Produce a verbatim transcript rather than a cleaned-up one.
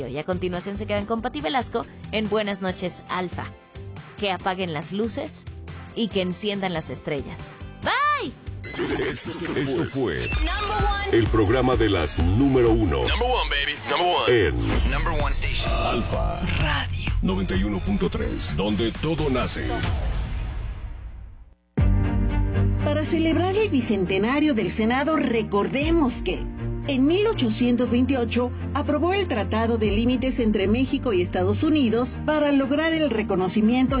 Y a continuación se quedan con Pati Velasco en Buenas noches, Alfa. Que apaguen las luces y que enciendan las estrellas. ¡Bye! Esto, esto fue el programa de las número uno. Number one, baby. Number one. En Number one station. Alfa Radio noventa y uno punto tres, donde todo nace. Para celebrar el bicentenario del Senado, recordemos que en mil ochocientos veintiocho aprobó el Tratado de Límites entre México y Estados Unidos para lograr el reconocimiento